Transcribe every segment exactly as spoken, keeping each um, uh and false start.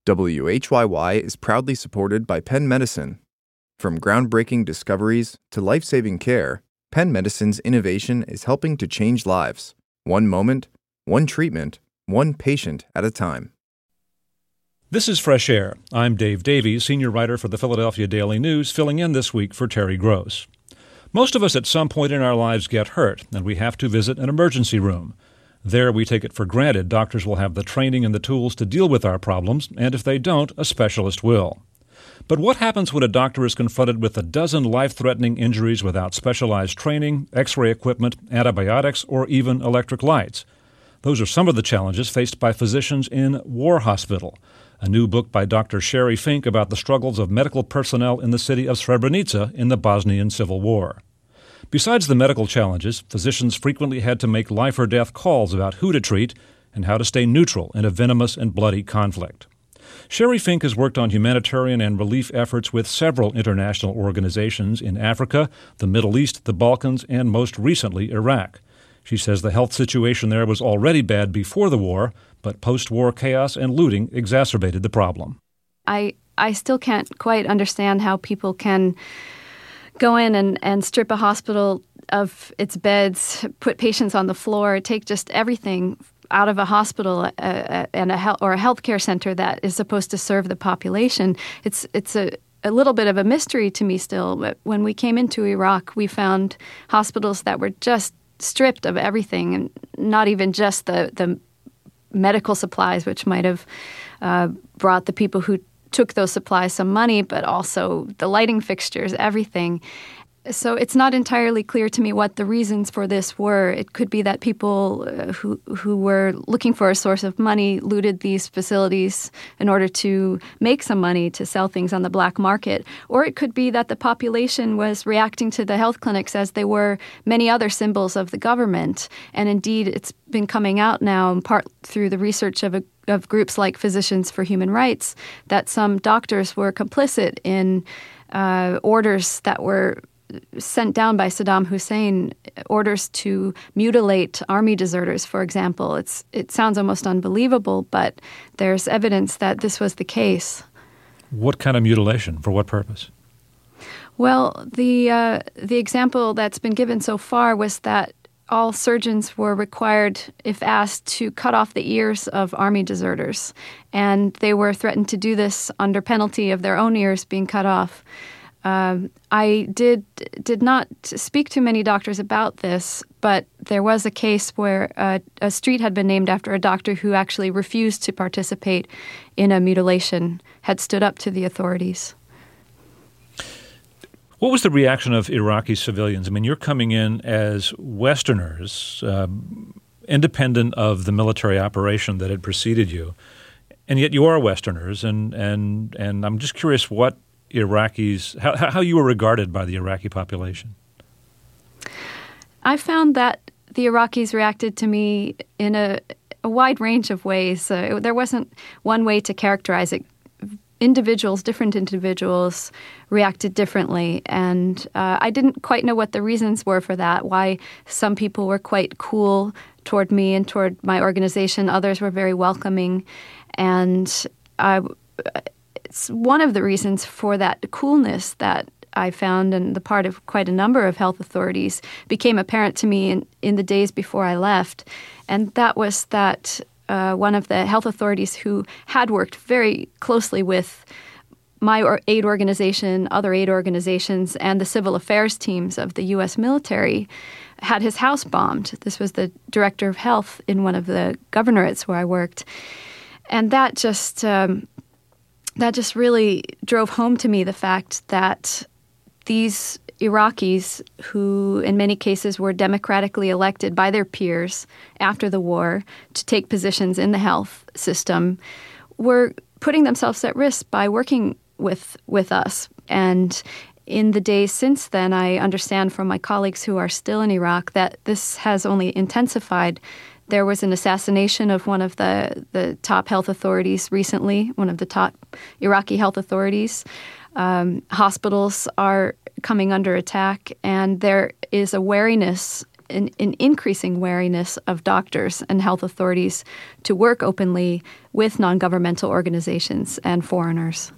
W H Y Y is proudly supported by Penn Medicine. From groundbreaking discoveries to life-saving care, Penn Medicine's innovation is helping to change lives, one moment, one treatment, one patient at a time. This is Fresh Air. I'm Dave Davies, senior writer for the Philadelphia Daily News, filling in this week for Terry Gross. Most of us at some point in our lives get hurt, and we have to visit an emergency room. There, we take it for granted doctors will have the training and the tools to deal with our problems, and if they don't, a specialist will. But what happens when a doctor is confronted with a dozen life-threatening injuries without specialized training, x-ray equipment, antibiotics, or even electric lights? Those are some of the challenges faced by physicians in War Hospital, a new book by Doctor Sherry Fink about the struggles of medical personnel in the city of Srebrenica in the Bosnian Civil War. Besides the medical challenges, physicians frequently had to make life-or-death calls about who to treat and how to stay neutral in a venomous and bloody conflict. Sherry Fink has worked on humanitarian and relief efforts with several international organizations in Africa, the Middle East, the Balkans, and most recently, Iraq. She says the health situation there was already bad before the war, but post-war chaos and looting exacerbated the problem. I, I still can't quite understand how people can go in and, and strip a hospital of its beds, put patients on the floor, take just everything out of a hospital uh, and a health, or a healthcare center that is supposed to serve the population. It's it's a, a little bit of a mystery to me still. But when we came into Iraq, we found hospitals that were just stripped of everything, and not even just the, the medical supplies, which might have uh, brought the people who took those supplies some money, but also the lighting fixtures, everything. So it's not entirely clear to me what the reasons for this were. It could be that people uh, who who were looking for a source of money looted these facilities in order to make some money to sell things on the black market. Or it could be that the population was reacting to the health clinics as they were many other symbols of the government. And indeed, it's been coming out now, in part through the research of a of groups like Physicians for Human Rights, that some doctors were complicit in uh, orders that were sent down by Saddam Hussein, orders to mutilate army deserters, for example. It's it sounds almost unbelievable, but there's evidence that this was the case. What kind of mutilation? For what purpose? Well, the uh, the example that's been given so far was that all surgeons were required, if asked, to cut off the ears of army deserters, and they were threatened to do this under penalty of their own ears being cut off. Um, I did did not speak to many doctors about this, but there was a case where uh, a street had been named after a doctor who actually refused to participate in a mutilation, had stood up to the authorities. What was the reaction of Iraqi civilians? I mean, you're coming in as Westerners, uh, independent of the military operation that had preceded you, and yet you are Westerners, and and and I'm just curious what Iraqis, how, how you were regarded by the Iraqi population. I found that the Iraqis reacted to me in a, a wide range of ways. Uh, there wasn't one way to characterize it. Individuals, different individuals, reacted differently, and uh, I didn't quite know what the reasons were for that, why some people were quite cool toward me and toward my organization. Others were very welcoming, and I... It's one of the reasons for that coolness that I found on the part of quite a number of health authorities became apparent to me in, in the days before I left. And that was that uh, one of the health authorities who had worked very closely with my or aid organization, other aid organizations, and the civil affairs teams of the U S military had his house bombed. This was the director of health in one of the governorates where I worked. And that just... Um, That just really drove home to me the fact that these Iraqis, who in many cases were democratically elected by their peers after the war to take positions in the health system, were putting themselves at risk by working with with us. And in the days since then, I understand from my colleagues who are still in Iraq that this has only intensified. There was an assassination of one of the, the top health authorities recently, one of the top Iraqi health authorities. Um, hospitals are coming under attack, and there is a wariness an, an increasing wariness of doctors and health authorities to work openly with non-governmental organizations and foreigners.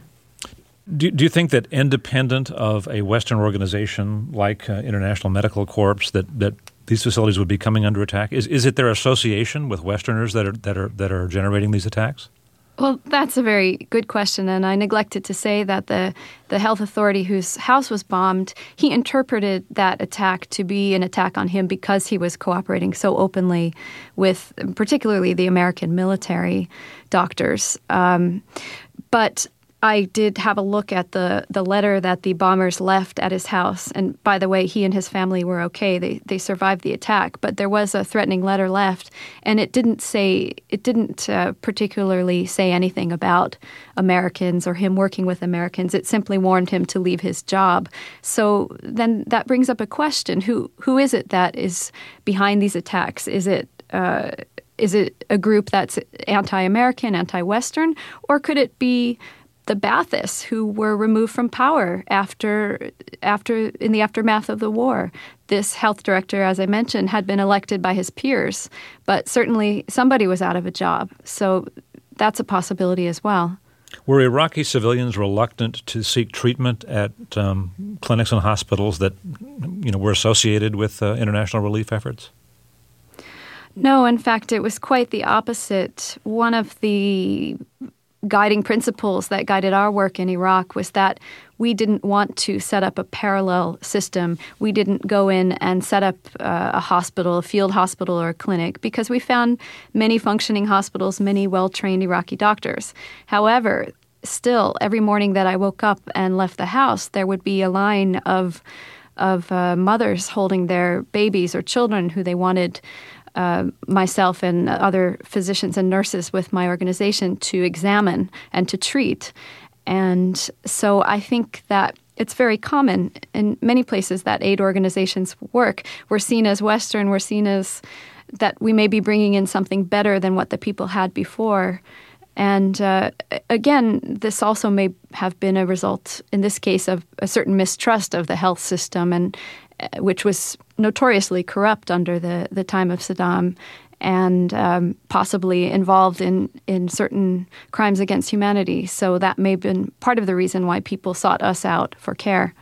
Do, do you think that independent of a Western organization like uh, International Medical Corps, that, that these facilities would be coming under attack? Is is it their association with Westerners that are that are that are generating these attacks? Well, that's a very good question, and I neglected to say that the, the health authority whose house was bombed, he interpreted that attack to be an attack on him because he was cooperating so openly with particularly the American military doctors. Um, but I did have a look at the, the letter that the bombers left at his house. And by the way, he and his family were okay. They they survived the attack. But there was a threatening letter left, and it didn't say it didn't uh, particularly say anything about Americans or him working with Americans. It simply warned him to leave his job. So then that brings up a question: Who who is it that is behind these attacks? Is it uh, is it a group that's anti-American, anti-Western, or could it be the Baathists who were removed from power after after in the aftermath of the war? This health director, as I mentioned, had been elected by his peers, but certainly somebody was out of a job. So that's a possibility as well. Were Iraqi civilians reluctant to seek treatment at um, clinics and hospitals that, you know, were associated with uh, international relief efforts? No, in fact, it was quite the opposite. One of the guiding principles that guided our work in Iraq was that we didn't want to set up a parallel system. We didn't go in and set up uh, a hospital, a field hospital or a clinic, because we found many functioning hospitals, many well-trained Iraqi doctors. However, still, every morning that I woke up and left the house, there would be a line of, of uh, mothers holding their babies or children who they wanted Uh, myself and other physicians and nurses with my organization to examine and to treat. And so I think that it's very common in many places that aid organizations work. We're seen as Western, we're seen as that we may be bringing in something better than what the people had before. And uh, again, this also may have been a result, in this case, of a certain mistrust of the health system, and uh, which was notoriously corrupt under the, the time of Saddam, and um, possibly involved in, in certain crimes against humanity. So that may have been part of the reason why people sought us out for care.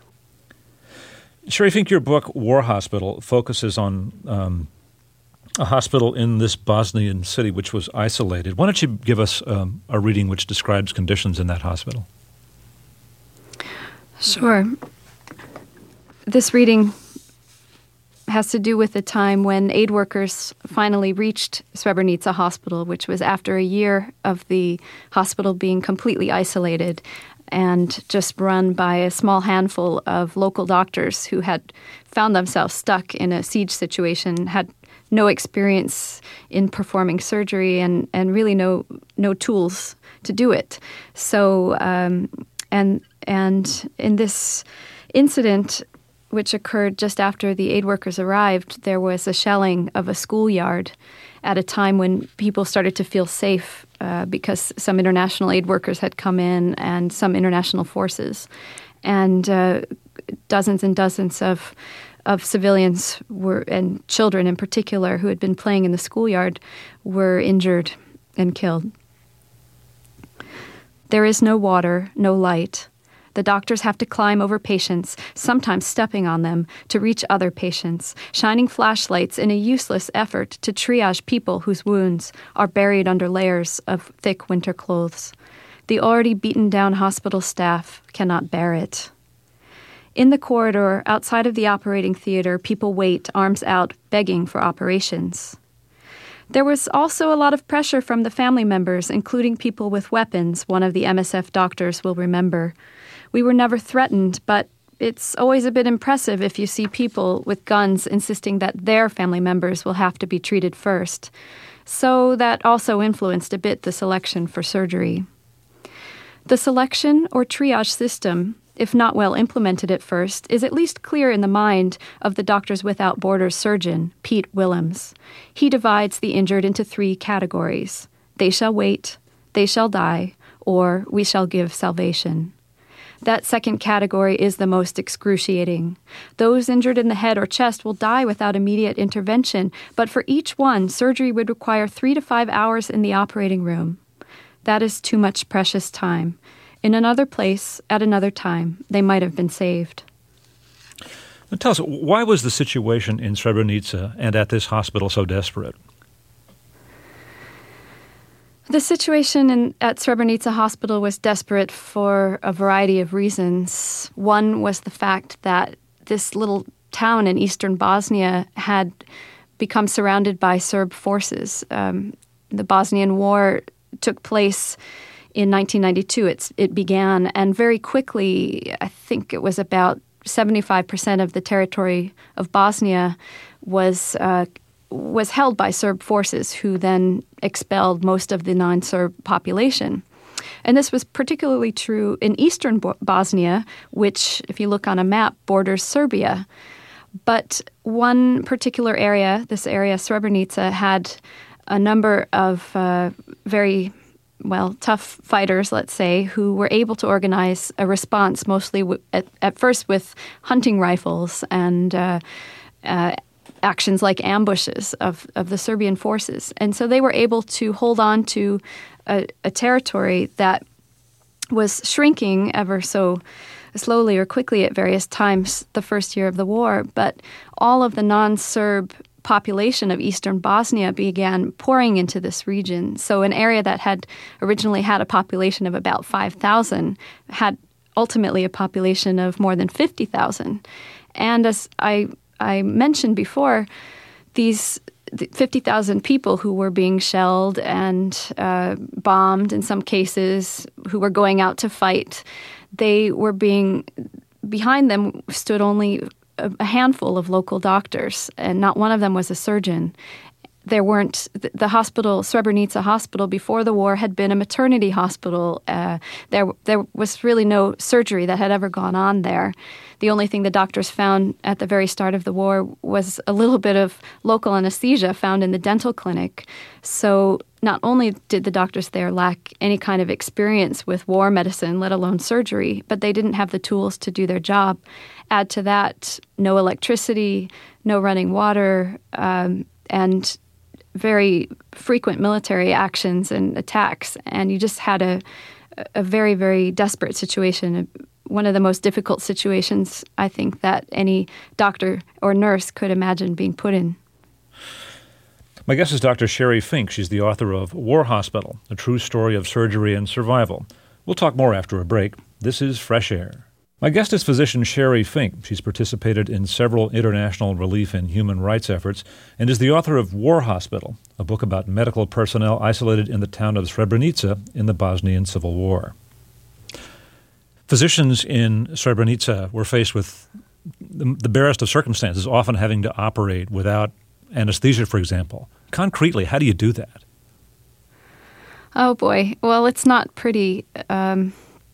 Sherry Fink, your book, War Hospital, focuses on um, a hospital in this Bosnian city which was isolated. Why don't you give us um, a reading which describes conditions in that hospital? Sure. This reading has to do with the time when aid workers finally reached Srebrenica Hospital, which was after a year of the hospital being completely isolated and just run by a small handful of local doctors who had found themselves stuck in a siege situation, had no experience in performing surgery and, and really no no tools to do it. So, um, and and in this incident, which occurred just after the aid workers arrived, there was a shelling of a schoolyard at a time when people started to feel safe uh, because some international aid workers had come in and some international forces. And uh, dozens and dozens of of civilians were, and children in particular, who had been playing in the schoolyard, were injured and killed. There is no water, no light. The doctors have to climb over patients, sometimes stepping on them, to reach other patients, shining flashlights in a useless effort to triage people whose wounds are buried under layers of thick winter clothes. The already beaten down hospital staff cannot bear it. In the corridor outside of the operating theater, people wait, arms out, begging for operations. There was also a lot of pressure from the family members, including people with weapons, one of the M S F doctors will remember. We were never threatened, but it's always a bit impressive if you see people with guns insisting that their family members will have to be treated first. So that also influenced a bit the selection for surgery. The selection or triage system, if not well implemented at first, is at least clear in the mind of the Doctors Without Borders surgeon, Pete Willems. He divides the injured into three categories: they shall wait, they shall die, or we shall give salvation. That second category is the most excruciating. Those injured in the head or chest will die without immediate intervention, but for each one, surgery would require three to five hours in the operating room. That is too much precious time. In another place, at another time, they might have been saved. Now tell us, why was the situation in Srebrenica and at this hospital so desperate? The situation in, at Srebrenica Hospital was desperate for a variety of reasons. One was the fact that this little town in eastern Bosnia had become surrounded by Serb forces. Um, the Bosnian War took place in nineteen ninety-two. It's, it began, and very quickly, I think it was about seventy-five percent of the territory of Bosnia was uh, was held by Serb forces, who then expelled most of the non-Serb population. And this was particularly true in eastern Bo- Bosnia, which, if you look on a map, borders Serbia. But one particular area, this area, Srebrenica, had a number of uh, very, well, tough fighters, let's say, who were able to organize a response, mostly w- at, at first with hunting rifles and uh, uh actions like ambushes of, of the Serbian forces. And so they were able to hold on to a, a territory that was shrinking ever so slowly or quickly at various times the first year of the war. But all of the non-Serb population of eastern Bosnia began pouring into this region. So an area that had originally had a population of about five thousand had ultimately a population of more than fifty thousand. And as I I mentioned before, these fifty thousand people who were being shelled and uh, bombed in some cases, who were going out to fight, they were being, behind them stood only a, a handful of local doctors, and not one of them was a surgeon. There weren't, the hospital, Srebrenica Hospital, before the war had been a maternity hospital. Uh, there, there was really no surgery that had ever gone on there. The only thing the doctors found at the very start of the war was a little bit of local anesthesia found in the dental clinic. So not only did the doctors there lack any kind of experience with war medicine, let alone surgery, but they didn't have the tools to do their job. Add to that, no electricity, no running water, um, and very frequent military actions and attacks, and you just had a a very, very desperate situation, one of the most difficult situations, I think, that any doctor or nurse could imagine being put in. My guest is Doctor Sherry Fink. She's the author of War Hospital, A True Story of Surgery and Survival. We'll talk more after a break. This is Fresh Air. My guest is physician Sherry Fink. She's participated in several international relief and human rights efforts and is the author of War Hospital, a book about medical personnel isolated in the town of Srebrenica in the Bosnian Civil War. Physicians in Srebrenica were faced with the, the barest of circumstances, often having to operate without anesthesia, for example. Concretely, how do you do that? Oh, boy. Well, it's not pretty. Um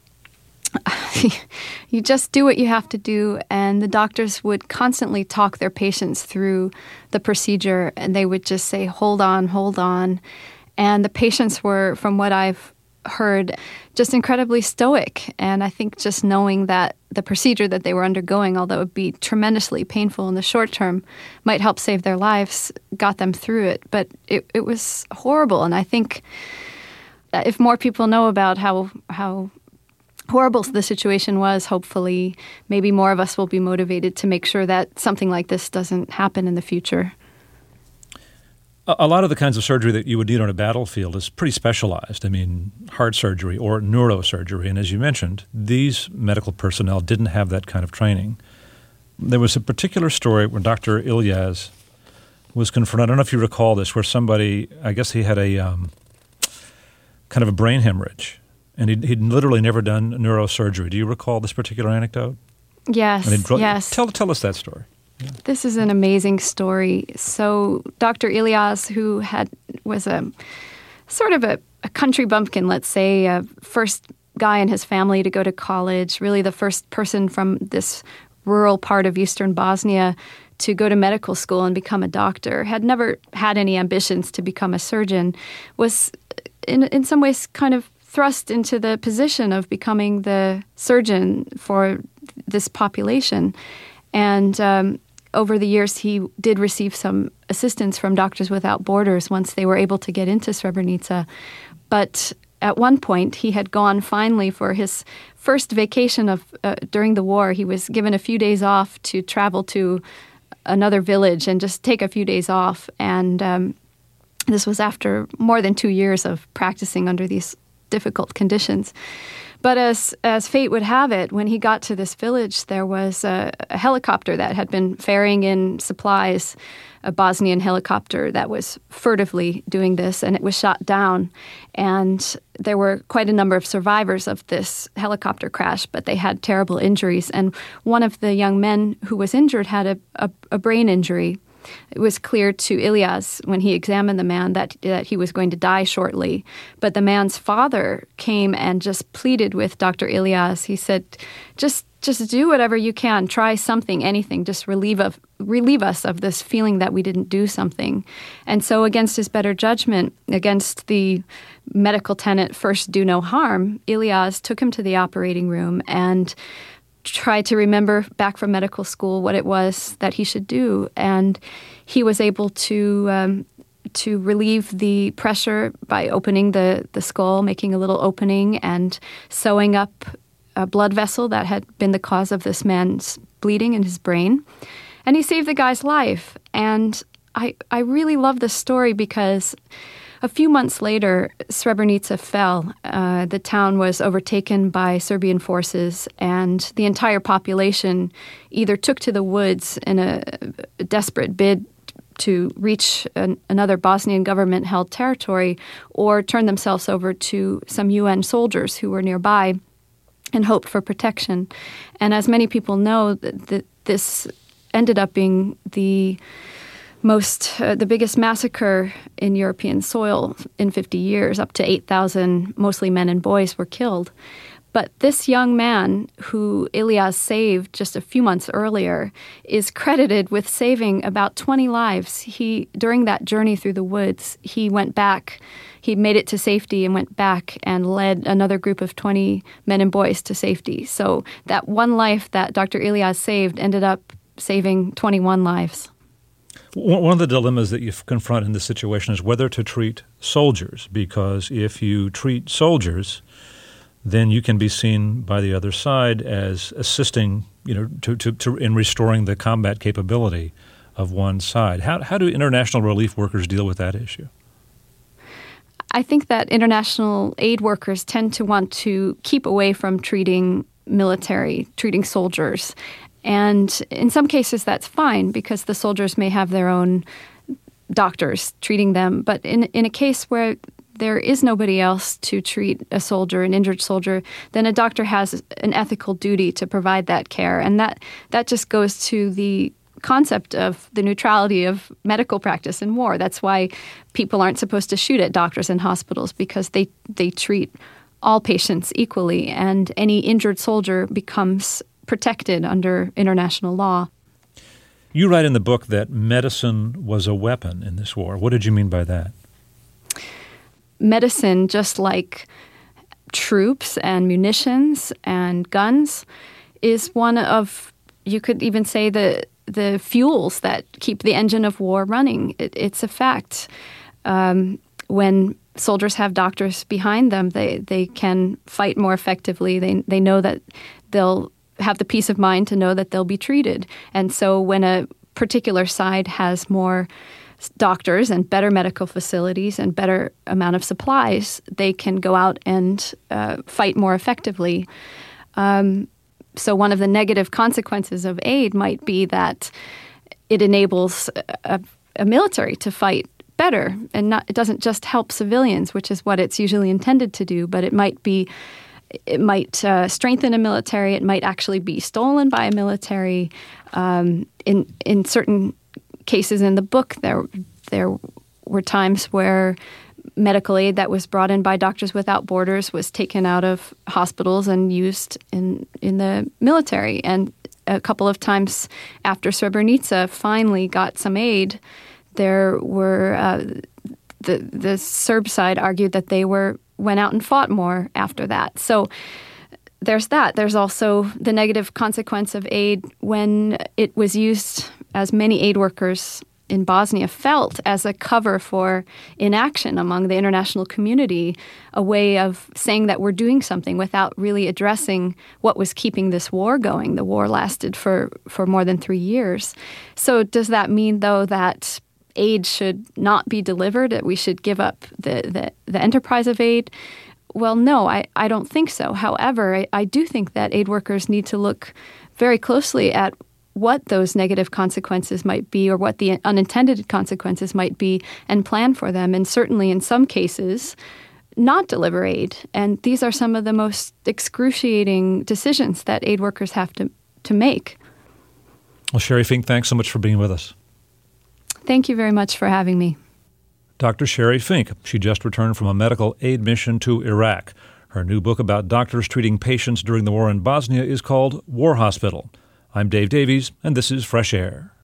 You just do what you have to do, and the doctors would constantly talk their patients through the procedure, and they would just say, hold on, hold on. And the patients were, from what I've heard, just incredibly stoic. And I think just knowing that the procedure that they were undergoing, although it would be tremendously painful in the short term, might help save their lives, got them through it. But it, it was horrible, and I think if more people know about how how horrible the situation was, hopefully maybe more of us will be motivated to make sure that something like this doesn't happen in the future. A lot of the kinds of surgery that you would need on a battlefield is pretty specialized. I mean, heart surgery or neurosurgery. And as you mentioned, these medical personnel didn't have that kind of training. There was a particular story where Doctor Ilyas was confronted. I don't know if you recall this, where somebody, I guess he had a um, kind of a brain hemorrhage. And he'd, he'd literally never done neurosurgery. Do you recall this particular anecdote? Yes, dro- yes. Tell, tell us that story. Yeah. This is an amazing story. So Doctor Ilyas, who had was a sort of a, a country bumpkin, let's say, a first guy in his family to go to college, really the first person from this rural part of eastern Bosnia to go to medical school and become a doctor, had never had any ambitions to become a surgeon, was in in some ways kind of thrust into the position of becoming the surgeon for this population. And um, over the years, he did receive some assistance from Doctors Without Borders once they were able to get into Srebrenica. But at one point, he had gone finally for his first vacation of uh, during the war. He was given a few days off to travel to another village and just take a few days off. And um, this was after more than two years of practicing under these difficult conditions. But as as fate would have it, when he got to this village, there was a, a helicopter that had been ferrying in supplies, a Bosnian helicopter that was furtively doing this, and it was shot down. And there were quite a number of survivors of this helicopter crash, but they had terrible injuries. And one of the young men who was injured had a, a, a brain injury. It was clear to Ilyas when he examined the man that, that he was going to die shortly. But the man's father came and just pleaded with Doctor Ilyas. He said, just just do whatever you can. Try something, anything. Just relieve, of, relieve us of this feeling that we didn't do something. And so against his better judgment, against the medical tenet, first do no harm, Ilyas took him to the operating room and tried to remember back from medical school what it was that he should do. And he was able to um, to relieve the pressure by opening the, the skull, making a little opening and sewing up a blood vessel that had been the cause of this man's bleeding in his brain. And he saved the guy's life. And I, I really love this story because a few months later, Srebrenica fell. Uh, the town was overtaken by Serbian forces, and the entire population either took to the woods in a, a desperate bid to reach an, another Bosnian government-held territory, or turned themselves over to some U N soldiers who were nearby and hoped for protection. And as many people know, th- th- this ended up being the most, uh, the biggest massacre in European soil in fifty years. Up to eight thousand, mostly men and boys, were killed. But this young man, who Ilyas saved just a few months earlier, is credited with saving about twenty lives. He, during that journey through the woods, he went back, he made it to safety and went back and led another group of twenty men and boys to safety. So that one life that Doctor Ilyas saved ended up saving twenty-one lives. One of the dilemmas that you confront in this situation is whether to treat soldiers, because if you treat soldiers, then you can be seen by the other side as assisting, you know, to, to, to in restoring the combat capability of one side. How how do international relief workers deal with that issue? I think that international aid workers tend to want to keep away from treating military, treating soldiers. And in some cases, that's fine because the soldiers may have their own doctors treating them. But in, in a case where there is nobody else to treat a soldier, an injured soldier, then a doctor has an ethical duty to provide that care. And that, that just goes to the concept of the neutrality of medical practice in war. That's why people aren't supposed to shoot at doctors in hospitals, because they, they treat all patients equally, and any injured soldier becomes protected under international law. You write in the book that medicine was a weapon in this war. What did you mean by that? Medicine, just like troops and munitions and guns, is one of, you could even say, the the fuels that keep the engine of war running. It, it's a fact. Um, when soldiers have doctors behind them, they, they can fight more effectively. They they know that they'll have the peace of mind to know that they'll be treated. And so when a particular side has more doctors and better medical facilities and better amount of supplies, they can go out and uh, fight more effectively. Um, so one of the negative consequences of aid might be that it enables a, a military to fight better, and not, it doesn't just help civilians, which is what it's usually intended to do, but it might be It might uh, strengthen a military. It might actually be stolen by a military. Um, in in certain cases in the book, there there were times where medical aid that was brought in by Doctors Without Borders was taken out of hospitals and used in in the military. And a couple of times after Srebrenica finally got some aid, there were uh, the the Serb side argued that they were went out and fought more after that. So there's that. There's also the negative consequence of aid when it was used, as many aid workers in Bosnia felt, as a cover for inaction among the international community, a way of saying that we're doing something without really addressing what was keeping this war going. The war lasted for, for more than three years. So does that mean, though, that aid should not be delivered, that we should give up the, the, the enterprise of aid? Well, no, I, I don't think so. However, I, I do think that aid workers need to look very closely at what those negative consequences might be, or what the unintended consequences might be, and plan for them. And certainly in some cases, not deliver aid. And these are some of the most excruciating decisions that aid workers have to, to make. Well, Sherry Fink, thanks so much for being with us. Thank you very much for having me. Doctor Sherry Fink. She just returned from a medical aid mission to Iraq. Her new book about doctors treating patients during the war in Bosnia is called War Hospital. I'm Dave Davies, and this is Fresh Air.